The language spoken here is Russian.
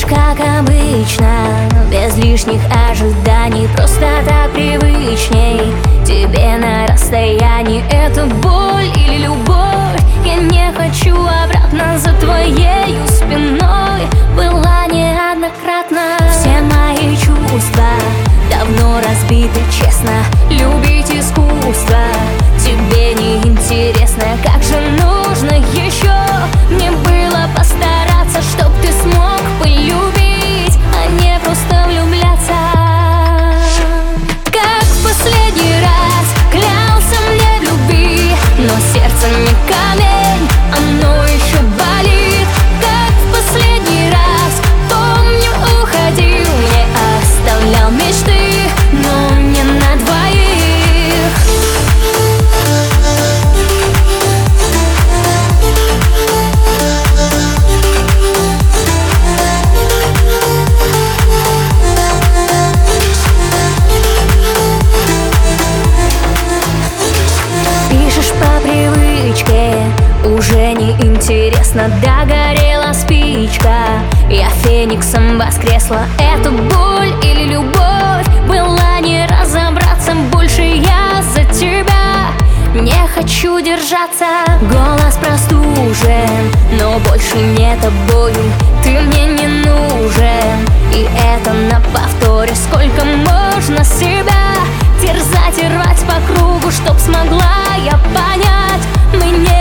как обычно, без лишних ожиданий, просто так привычней. Тебе на расстоянии это боль или любовь? Я не хочу обратно за твоею спиной. Была неоднократно. Все мои чувства давно разбиты, честно. Любить искусство тебе не интересно. Как же нужно еще мне было постараться, чтоб ты смог полюбить, а не просто влюбляться. Как в последний раз клялся мне в любви, но сердце не камень, оно еще болит. Как в последний раз, помню, уходил, мне оставлял мечты, но не на двоих. Пишешь по привычке, уже не интересно. Догорела спичка, я фениксом воскресла. Это боль или любовь? Была не разобраться, больше я за тебя не хочу держаться. Голос простужен, но больше не тобою. Ты мне не нужен, и это на повторе. Сколько можно себя терзать и рвать по кругу, чтоб смогла я понять, мы не